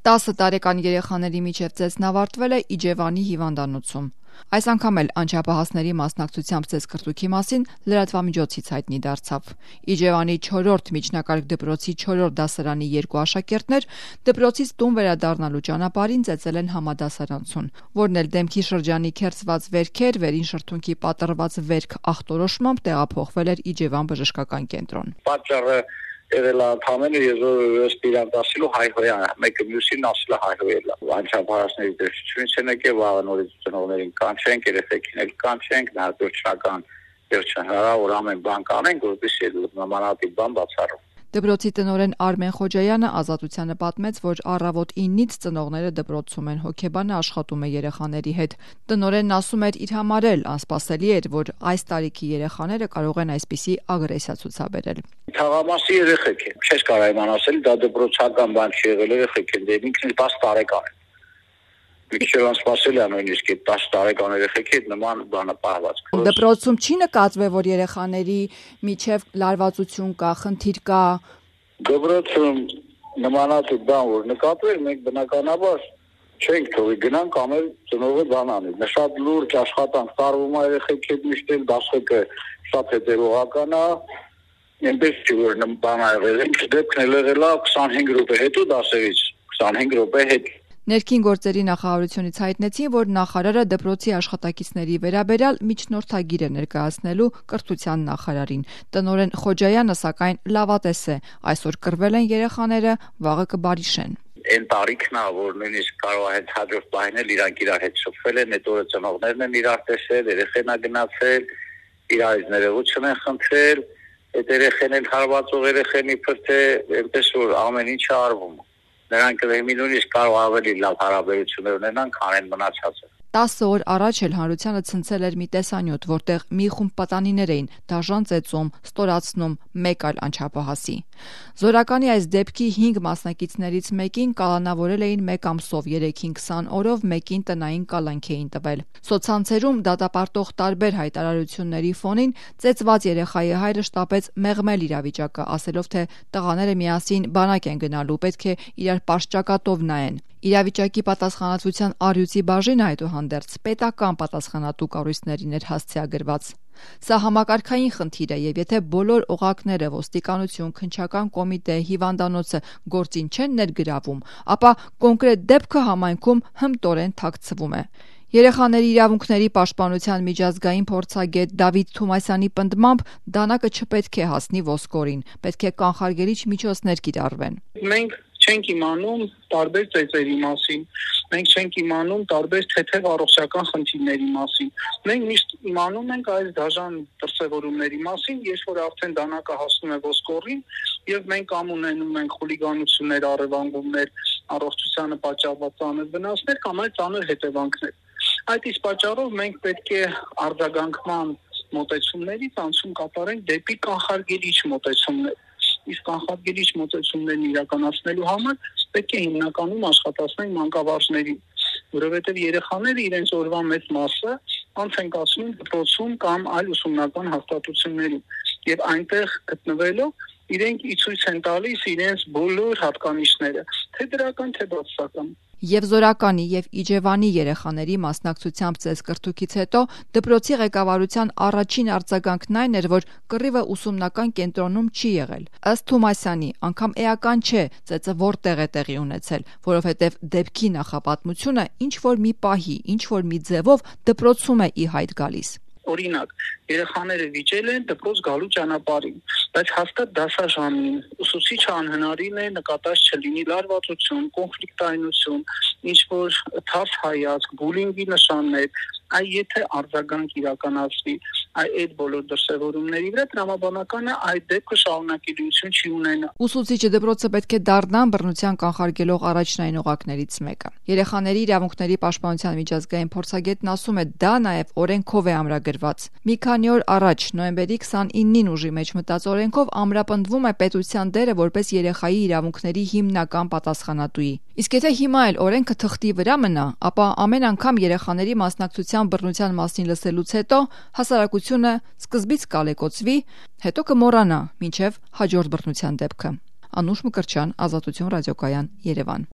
10 տարեկան երեխաների միջև ծեծն ավարտվել է Իջևանի հիվանդանոցում։ Այս անգամ էլ անչափահասների մասնակցությամբ ծեծկռտուքի մասին լրատվամիջոցից հայտնի դարձավ։ Իջևանի 4-րդ միջնակարգ դպրոցի 4-րդ դասարանի 2 աշակերտներ դպրոցից տուն վերադառնալու ճանապարհին ծեծել են համադասարանցուն, որն էլ դեմքի շրջանի քերծված վերքեր, վերին շրթունքի պատռված վերք ախտորոշմամբ տեղափոխվել էր Իջևան բժշկական կենտրոն։ Պատճառը եղել է ընդհանրապես ըստ իրան ասելու հայհոյան, մեկը մյուսին ասել է հայհոյել։ Անչափահասների դժվարությունից են եկել, վաղը նորից ծնողներին կանչենք, երեխեքին էլ կանչենք, նախաձեռնական հնարավոր ամեն բան կանենք, որպեսզի նմանատիպ բան բացառվի։ Դպրոցի տնօրեն Արմեն Խոջայանը Ազատությանը պատմեց, որ առավոտ 9-ից ծնողները դպրոցում են, հոգեբանը աշխատում է երեխաների հետ։ Տնօրենն ասում էր, իր համար էլ անսպասելի էր, որ այս տարիքի երեխաները կարող են այսպիսի ագրեսիա ցուցաբերել։ Թաղամասի երեխեք են, չես կարող իմանալ ասել, դա դպրոցական բան չի եղել, երեխեք են, ինքնին 10 տարեկան են։ Միշտ անսպասելի է նույնիսկ 10 տարեկան երեխեքի հետ նման բանը պահված։ Դպրոցում չի նկատվել, որ երեխաների միջև լարվածություն կա, խնդիր կա։ Դպրոցում նմանատիպ բան որ նկատվել, մենք բնականաբար չենք թողի գնանք ամեն ծնողը բան անի։ Շատ լուրջ աշխատանք տարվում է երեխեքի հետ միշտ էլ դասը շատ հետևողական է։ Այնպես չի որ բան եղել, դեպքն էլ եղել է 25 րոպե հետո դասերից, 25 րոպե հետ։ Ներքին գործերի նախարարությունից հայտնեցին, որ նախարարը դպրոցի աշխատակիցների վերաբերյալ միջնորդագիր է ներկայացնելու կրթության նախարարին։ Տնօրեն Խոջայանը սակայն լավատես է, այսօր կռվել են երեխաները, վաղը կբարիշեն։ Այն տարիքն է, որ նույնիսկ կարող է հաջորդ պահին էլ իրանք իրար հետ շփվել են, այդ օրը ծնողներն են իրար տեսել, երեխեն է գնացել, իրարից ներողություն են խնդրել, այդ երեխեն էլ հարվածող երեխեն իբր թե այնպես որ ամեն ինչ է արվում։ Նրանք նույնիսկ կարող ավելի լավ հարաբերություններ ունենան, քան այն մնացածը։ 10 օր առաջ էլ հանրությանը ցնցել էր մի տեսանյութ, որտեղ մի խումբ պատանիներ էին դաժան ծեծում, ստորացնում մեկ այլ անչափահասի։ Զորականի այս դեպքի 5 մասնակիցներից մեկին կալանավորել էին 1 ամսով, 3-ին 20 օրով, մեկին տնային կալանք էին տվել։ Սոցցանցերում դատապարտող տարբեր հայտարարությունների ֆոնին ծեծված երեխայի հայրը շտապեց մեղմել իրավիճակը, ասելով թե տղաները միասին բանակ են գնալու, պետք է իրար պարսճակատով նայեն։ Իրավիճակի պատասխանատվության առյուծի բաժինը այդուհանդերձ պետական պատասխանատու կառույցներին էր հասցեագրված։ Սա համակարգային խնդիր է, եւ եթե բոլոր օղակները ոստիկանություն, քննչական կոմիտե, հիվանդանոցը գործին չեն ներգրավում, ապա կոնկրետ դեպքը համայնքում հմտորեն թաքցվում է։ Երեխաների իրավունքների պաշտպանության միջազգային փորձագետ Դավիթ Թումասյանի պնդմամբ դանակը չպետք է հասնի ոսկորին, պետք է կանխարգելիչ միջոցներ կիրառվեն։ Մենք չենք իմանում տարբեր ծեծերի մասին, մենք չենք իմանում տարբեր թեթև առողջական խնդիրների մասին։ Մենք միշտ իմանում ենք այս դաժան դրսևորումների մասին, երբ որ արդեն դանակը հասնում է ոսկորին, եւ մենք կամ ունենում ենք խուլիգանություններ, առևանգումներ, առողջությանը պատճառված ծանր վնասներ կամ այլ ծանր հետևանքներ։ Այդ իսկ պատճառով մենք պետք է արձագանքման մոտեցումներից անցում կատարենք դեպի կանխարգելիչ մոտեցումներ։ Իսկ կանխարգելիչ մոտեցումներն իրականացնելու համար պետք է հիմնականում աշխատացնենք մանկավարժներին, որովհետև երեխաները իրենց օրվա մեծ մասը անց են կացնում դպրոցում կամ այլ ուսումնական հաստատություններում, եւ այնտեղ գտնվելով իրենք ի ցույց են տալիս իրենց բոլոր հատկանիշները, թե դրական, թե բացասական։ Եվ Զորականի եւ Իջևանի երեխաների մասնակցությամբ ծեծկռտուքից հետո դպրոցի ղեկավարության առաջին արձագանքն այն էր, որ կռիվը ուսումնական կենտրոնում չի եղել։ Ըստ Թումասյանի, անգամ էական չէ ծեծը որտեղ է տեղի ունեցել, որովհետեւ դեպքի նախապատմությունը ինչ որ մի պահի, ինչ որ մի ձևով դպրոցում է ի հայտ գալիս։ Օրինակ, երեխաները վիճել են դպրոց գալու ճանապարհին, բայց հաստատ դասաժամին ուսուցիչը անհնարին է նկատած չլինի լարվածություն, կոնֆլիկտայնություն, ինչ որ թաց հայացք, բուլինգի նշաններ, այ եթե արձագանք իրականացվի այդ բոլոր դրսևորումների վրա, տրամաբանական է այդ դեպքը շարունակելիություն չի ունենա։ Ուսուցիչը դպրոցը պետք է դառնան բռնության կանխարգելող առաջնային օղակներից մեկը։ Երեխաների իրավունքների պաշտպանության միջազգային փորձագետն ասում է, դա նաև օրենքով է ամրագրված։ Մի քանի օր առաջ, նոյեմբերի 29-ին ուժի մեջ մտած օրենքով ամրապնդվում է պետության դերը որպես երեխայի իրավունքների հիմնական պատասխանատուի։ Իսկ եթե հիմա էլ օրենքը թղթի վրա մնա, ապա ամեն անգամ երեխաների մասնակցության բռնության մասին լսելուց հետո հասարակությունը սկզբից կալեկոծվի, հետո կմոռանա, մինչև հաջորդ բռնության դեպքը։ Անուշ Մկրտչյան, Ազատություն ռադիոկայան, Երևան։